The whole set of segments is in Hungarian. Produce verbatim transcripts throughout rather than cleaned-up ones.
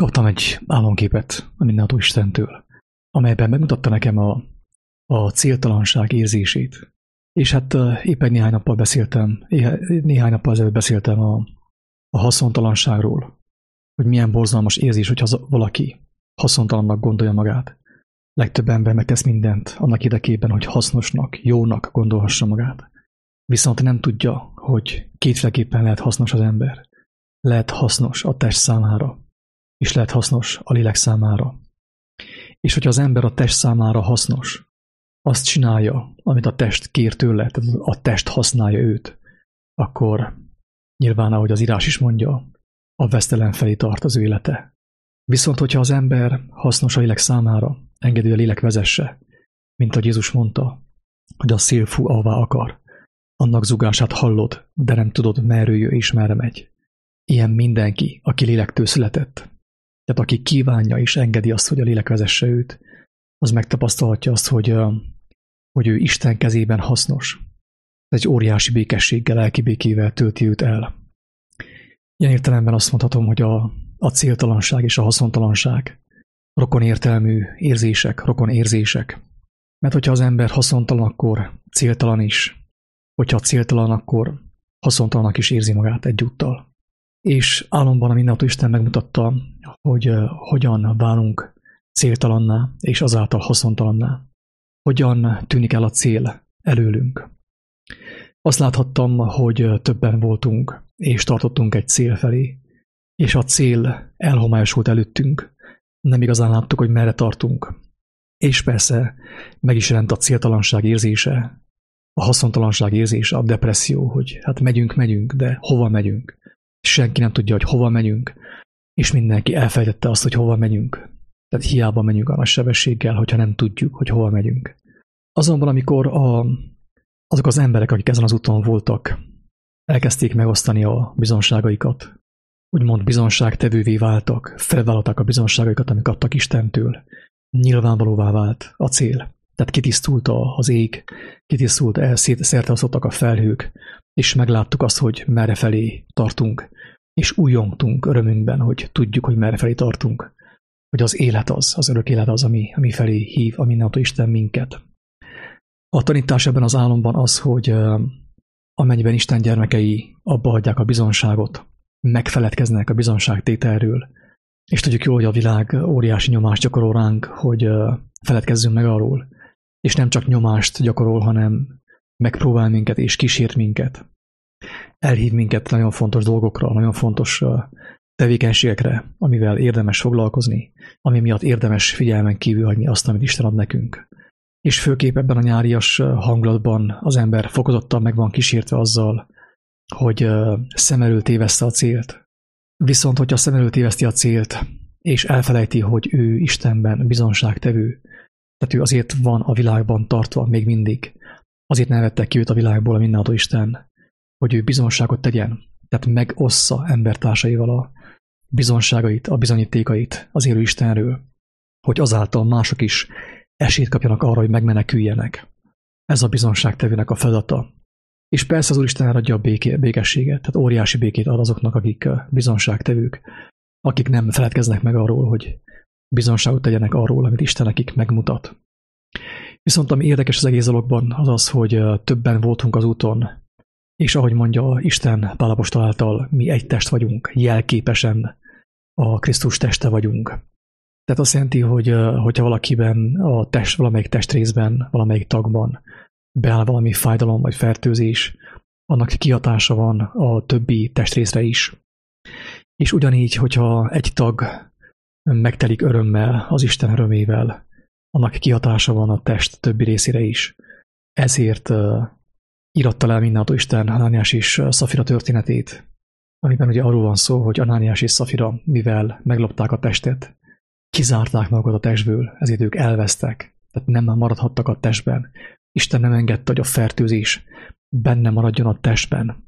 Kaptam egy álomképet a mindenható Istentől, amelyben megmutatta nekem a, a céltalanság érzését. És hát épp egy néhány nappal beszéltem, néhány nappal ezelőtt beszéltem a, a haszontalanságról, hogy milyen borzalmas érzés, hogyha valaki haszontalannak gondolja magát. Legtöbb ember megtesz mindent annak érdekében, hogy hasznosnak, jónak gondolhassa magát. Viszont nem tudja, hogy kétféleképpen lehet hasznos az ember. Lehet hasznos a test számára, és lehet hasznos a lélek számára. És hogyha az ember a test számára hasznos, azt csinálja, amit a test kér tőle, tehát a test használja őt, akkor nyilván, ahogy az írás is mondja, a vesztelen felé tart az ő élete. Viszont, hogyha az ember hasznos a lélek számára, engedi, hogy a lélek vezesse, mint ahogy Jézus mondta, hogy a szél fúj, ahová akar, annak zugását hallod, de nem tudod, merről jön és merre megy. Ilyen mindenki, aki lélektől született. Tehát aki kívánja és engedi azt, hogy a lélek vezesse őt, az megtapasztalhatja azt, hogy, hogy ő Isten kezében hasznos. Egy óriási békességgel, lelki békével tölti őt el. Ilyen értelemben azt mondhatom, hogy a, a céltalanság és a haszontalanság rokon értelmű érzések, rokon érzések. Mert hogyha az ember haszontalan, akkor céltalan is. Hogyha céltalan, akkor haszontalannak is érzi magát egyúttal. És álomban a mindenható Isten megmutatta, hogy uh, hogyan válunk céltalanná, és azáltal haszontalanná. Hogyan tűnik el a cél előlünk. Azt láthattam, hogy többen voltunk, és tartottunk egy cél felé, és a cél elhomályosult előttünk, nem igazán láttuk, hogy merre tartunk. És persze meg is jelent a céltalanság érzése, a haszontalanság érzése, a depresszió, hogy hát megyünk, megyünk, de hova megyünk? Senki nem tudja, hogy hova megyünk, és mindenki elfelejtette azt, hogy hova megyünk. Tehát hiába megyünk a nagy sebességgel, hogyha nem tudjuk, hogy hova megyünk. Azonban, amikor a, azok az emberek, akik ezen az úton voltak, elkezdték megosztani a bizonságaikat, úgymond bizonságtevővé váltak, felvállalták a bizonságaikat, amit kaptak Istentől, nyilvánvalóvá vált a cél. Tehát kitisztult az ég, kitisztult, szerteosztottak a felhők, és megláttuk azt, hogy merre felé tartunk, és újjongtunk örömünkben, hogy tudjuk, hogy merre felé tartunk, hogy az élet az, az örök élet az, ami, ami felé hív a mindenható Isten minket. A tanítás ebben az álomban az, hogy amennyiben Isten gyermekei abba hagyják a bizonságot, megfeledkeznek a bizonságtételről, és tudjuk jól, hogy a világ óriási nyomást gyakorol ránk, hogy feledkezzünk meg arról, és nem csak nyomást gyakorol, hanem megpróbál minket és kísért minket. Elhív minket nagyon fontos dolgokra, nagyon fontos tevékenységekre, amivel érdemes foglalkozni, ami miatt érdemes figyelmen kívül hagyni azt, amit Isten ad nekünk. És főképp ebben a nyárias hangulatban az ember fokozottan meg van kísértve azzal, hogy szem elől téveszte a célt. Viszont, hogyha szem elől téveszti a célt, és elfelejti, hogy ő Istenben bizonságtevő, tehát ő azért van a világban tartva még mindig, azért ne vettek ki őt a világból a mindenható Isten, hogy ő bizonságot tegyen, tehát megossza embertársaival a bizonságait, a bizonyítékait az élő Istenről, hogy azáltal mások is esélyt kapjanak arra, hogy megmeneküljenek. Ez a bizonságtevőnek a feladata. És persze az Úristen eladja a béké, békességet, tehát óriási békét ad azoknak, akik bizonságtevők, akik nem feledkeznek meg arról, hogy bizonságot tegyenek arról, amit Isten nekik megmutat. Viszont ami érdekes az egész dologban az az, hogy többen voltunk az úton, és ahogy mondja Isten Pál apostol által, mi egy test vagyunk, jelképesen a Krisztus teste vagyunk. Tehát azt jelenti, hogy hogyha valakiben a test, valamelyik testrészben, valamelyik tagban beáll valami fájdalom vagy fertőzés, annak kihatása van a többi testrészre is. És ugyanígy, hogyha egy tag megtelik örömmel, az Isten örömével, annak kihatása van a test többi részére is. Ezért uh, íratta le mindenható Isten Anániás és Szafira történetét, amiben ugye arról van szó, hogy Anániás és Szafira, mivel meglopták a testet, kizárták magukat a testből, ezért ők elvesztek, tehát nem maradhattak a testben. Isten nem engedte, hogy a fertőzés benne maradjon a testben.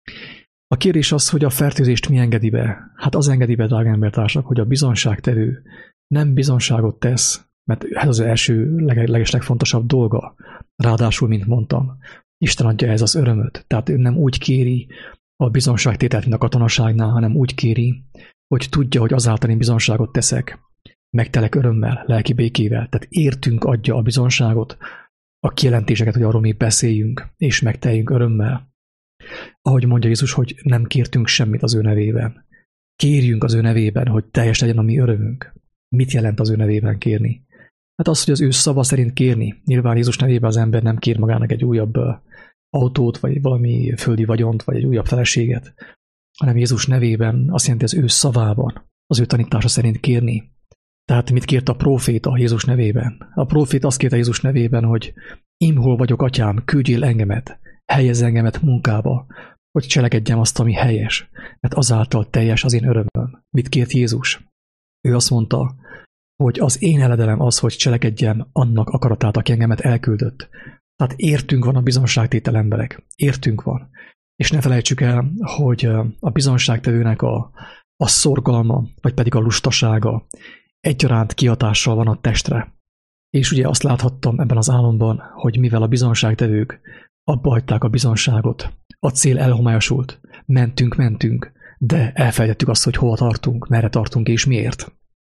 A kérdés az, hogy a fertőzést mi engedi be? Hát az engedi be, drága embertársak, hogy a bizonságtevő nem bizonságot tesz, mert ez az első leges legfontosabb dolga. Ráadásul, mint mondtam, Isten adja ez az örömöt. Tehát ő nem úgy kéri a bizonságtételt, mint a katonaságnál, hanem úgy kéri, hogy tudja, hogy azáltal én bizonságot teszek, megtelek örömmel, lelki békével. Tehát értünk adja a bizonságot, a kijelentéseket, hogy arról mi beszéljünk, és megteljünk örömmel. Ahogy mondja Jézus, hogy nem kértünk semmit az ő nevében. Kérjünk az ő nevében, hogy teljes legyen a mi örömünk. Mit jelent az ő nevében kérni? Hát az, hogy az ő szava szerint kérni. Nyilván Jézus nevében az ember nem kér magának egy újabb autót, vagy valami földi vagyont, vagy egy újabb feleséget, hanem Jézus nevében azt jelenti az ő szavában, az ő tanítása szerint kérni. Tehát mit kért a próféta Jézus nevében? A próféta azt kérte Jézus nevében, hogy én hol vagyok, atyám, küldjél engemet, helyezz engemet munkába, hogy cselekedjem azt, ami helyes, mert azáltal teljes az én örömöm. Mit kért Jézus? Ő azt mondta, hogy az én eledelem az, hogy cselekedjem annak akaratát, aki engemet elküldött. Tehát értünk van a bizonságtétel emberek. Értünk van. És ne felejtsük el, hogy a bizonságtevőnek a, a szorgalma, vagy pedig a lustasága egyaránt kihatással van a testre. És ugye azt láthattam ebben az álomban, hogy mivel a bizonságtevők abba hagyták a bizonságot, a cél elhomályosult, mentünk, mentünk, de elfelejtettük azt, hogy hova tartunk, merre tartunk és miért.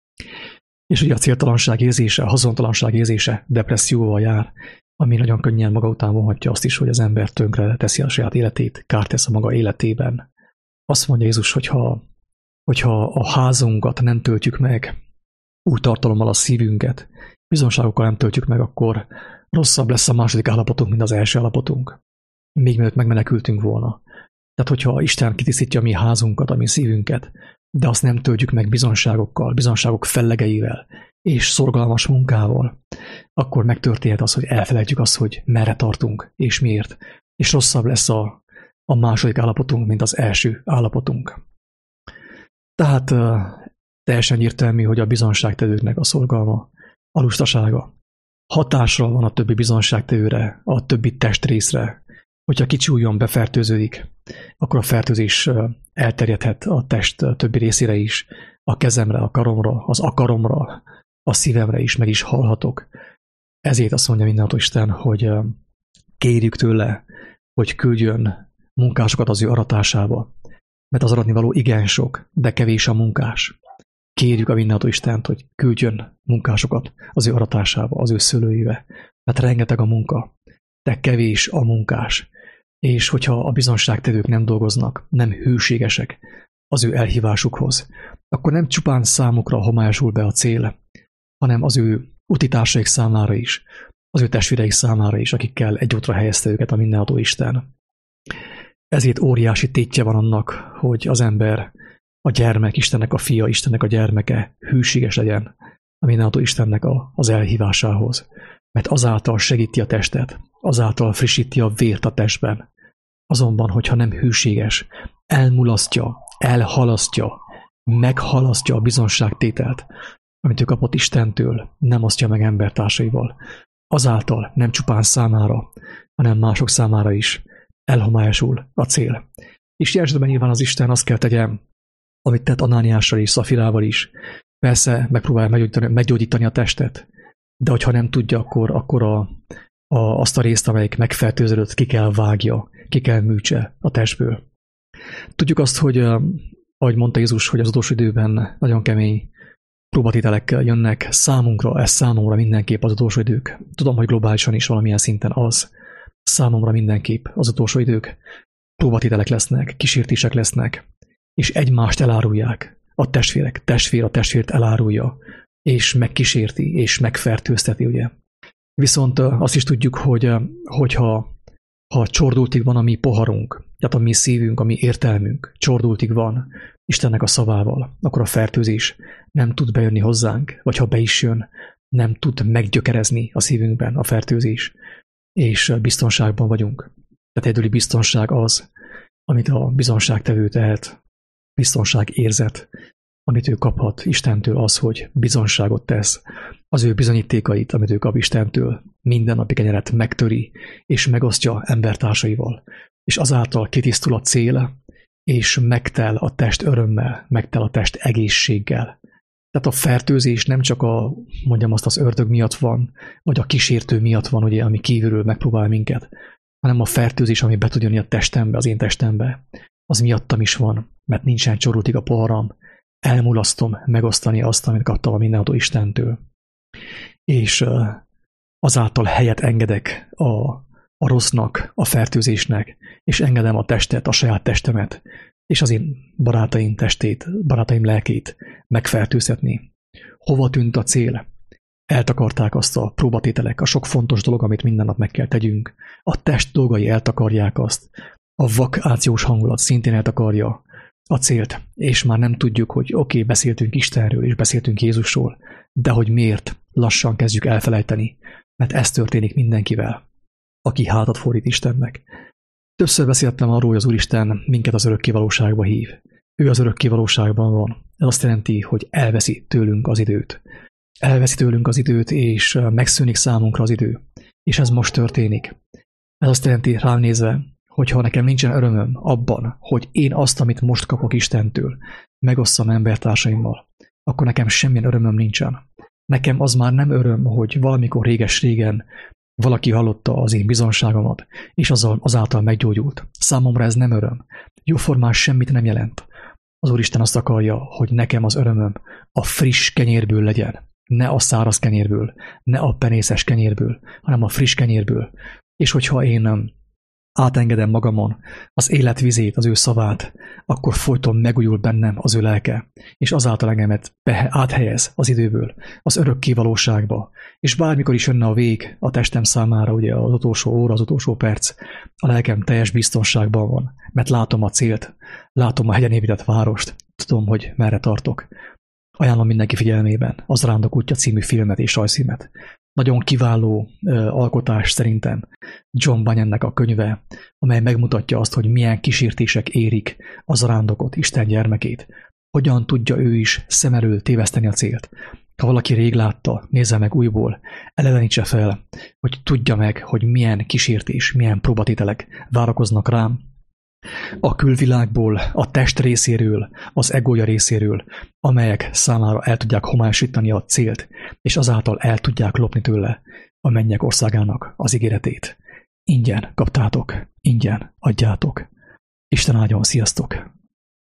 És ugye a céltalanság érzése, a haszontalanság érzése depresszióval jár, ami nagyon könnyen maga után vonhatja azt is, hogy az ember tönkre teszi a saját életét, kárt tesz a maga életében. Azt mondja Jézus, hogyha, hogyha a házunkat nem töltjük meg, új tartalommal a szívünket, bizonságokkal nem töltjük meg, akkor rosszabb lesz a második állapotunk, mint az első állapotunk. Még mielőtt megmenekültünk volna. Tehát, hogyha Isten kitisztítja a mi házunkat, a mi szívünket, de azt nem töltjük meg bizonságokkal, bizonságok fellegeivel és szorgalmas munkával, akkor megtörténhet az, hogy elfelejtjük azt, hogy merre tartunk és miért, és rosszabb lesz a, a második állapotunk, mint az első állapotunk. Tehát uh, teljesen értelmű, hogy a bizonságtevőknek a szorgalma, a lustasága hatásra van a többi bizonságtevőre, a többi testrészre. Hogyha kicsi ujjon befertőződik, akkor a fertőzés elterjedhet a test többi részére is, a kezemre, a karomra, az akaromra, a szívemre is meg is halhatok. Ezért azt mondja mindenható Isten, hogy kérjük tőle, hogy küldjön munkásokat az ő aratásába, mert az aratni való igen sok, de kevés a munkás. Kérjük a mindenható Istent, hogy küldjön munkásokat az ő aratásába, az ő szőlőibe, mert rengeteg a munka, de kevés a munkás. És hogyha a bizonságtevők nem dolgoznak, nem hűségesek az ő elhívásukhoz, akkor nem csupán számukra homályosul be a cél, hanem az ő utitársaik számára is, az ő testvéreik számára is, akikkel egy útra helyezte őket a mindenható Isten. Ezért óriási tétje van annak, hogy az ember, a gyermek, Istennek a fia, Istennek a gyermeke hűséges legyen a mindenható Istennek a, az elhívásához. Mert azáltal segíti a testet, azáltal frissíti a vért a testben. Azonban, hogyha nem hűséges, elmulasztja, elhalasztja, meghalasztja a bizonságtételt, amit ő kapott Istentől, nem osztja meg embertársaival. Azáltal nem csupán számára, hanem mások számára is elhomályosul a cél. És ilyen esetben nyilván az Isten azt kell tegyen, amit tett Anániással és Szafirával is. Persze megpróbálja meggyógyítani, meggyógyítani a testet, de hogyha nem tudja, akkor, akkor a, a, azt a részt, amelyik megfertőződött, ki kell vágja, ki kell műtse a testből. Tudjuk azt, hogy ahogy mondta Jézus, hogy az utolsó időben nagyon kemény próbatételekkel jönnek számunkra, ez számomra mindenképp az utolsó idők. Tudom, hogy globálisan is valamilyen szinten az. Számomra mindenképp az utolsó idők. Próbatételek lesznek, kísértések lesznek, és egymást elárulják. A testvérek, testvér a testvért elárulja, és megkísérti, és megfertőzteti, ugye. Viszont azt is tudjuk, hogy hogyha ha csordultig van a mi poharunk, tehát a mi szívünk, a mi értelmünk, csordultig van Istennek a szavával, akkor a fertőzés nem tud bejönni hozzánk, vagy ha be is jön, nem tud meggyökerezni a szívünkben a fertőzés, és biztonságban vagyunk. Tehát egyedüli biztonság az, amit a bizonságtevő tehet, biztonság érzet, amit ő kaphat Istentől, az, hogy bizonságot tesz, az ő bizonyítékait, amit ő kap Istentől, mindennapi kenyeret megtöri, és megosztja embertársaival, és azáltal kitisztul a cél, és megtel a test örömmel, megtel a test egészséggel. Tehát a fertőzés nem csak a, mondjam azt, az ördög miatt van, vagy a kísértő miatt van, ugye, ami kívülről megpróbál minket, hanem a fertőzés, ami be tud jönni a testembe, az én testembe, az miattam is van, mert nincsen csorultig a poharam, elmulasztom megosztani azt, amit kaptam a mindenható Istentől. És azáltal helyet engedek a, a rossznak, a fertőzésnek, és engedem a testet, a saját testemet, és az én barátaim testét, barátaim lelkét megfertőzhetni. Hova tűnt a cél? Eltakarták azt a próbatételek, a sok fontos dolog, amit minden nap meg kell tegyünk. A test dolgai eltakarják azt. A vakációs hangulat szintén eltakarja a célt, és már nem tudjuk, hogy oké, okay, beszéltünk Istenről, és beszéltünk Jézusról, de hogy miért lassan kezdjük elfelejteni, mert ez történik mindenkivel, aki hátat fordít Istennek. Többször beszéltem arról, hogy az Úristen minket az örökké valóságba hív. Ő az örökké valóságban van. Ez azt jelenti, hogy elveszi tőlünk az időt. Elveszi tőlünk az időt, és megszűnik számunkra az idő. És ez most történik. Ez azt jelenti rám nézve, hogyha nekem nincsen örömöm abban, hogy én azt, amit most kapok Istentől, megosszam embertársaimmal, akkor nekem semmilyen örömöm nincsen. Nekem az már nem öröm, hogy valamikor réges-régen valaki hallotta az én bizonságomat, és azzal, azáltal meggyógyult. Számomra ez nem öröm. Jóformán semmit nem jelent. Az Úristen azt akarja, hogy nekem az örömöm a friss kenyérből legyen. Ne a száraz kenyérből, ne a penészes kenyérből, hanem a friss kenyérből. És hogyha én átengedem magamon az életvizét, az ő szavát, akkor folyton megújul bennem az ő lelke, és azáltal engemet áthelyez az időből, az örökké valóságba. És bármikor is jönne a vég a testem számára, ugye az utolsó óra, az utolsó perc, a lelkem teljes biztonságban van, mert látom a célt, látom a hegyen épített várost, tudom, hogy merre tartok. Ajánlom mindenki figyelmében az Rándok útja című filmet és rajzfilmet. Nagyon kiváló uh, alkotás szerintem John Bunyannek a könyve, amely megmutatja azt, hogy milyen kísértések érik az arándokot, Isten gyermekét. Hogyan tudja ő is szem elől téveszteni a célt. Ha valaki rég látta, nézze meg újból, elevenítse fel, hogy tudja meg, hogy milyen kísértés, milyen próbatételek várakoznak rám, a külvilágból, a test részéről, az egója részéről, amelyek számára el tudják homályosítani a célt, és azáltal el tudják lopni tőle a mennyek országának az ígéretét. Ingyen kaptátok, ingyen adjátok. Isten áldjon, sziasztok!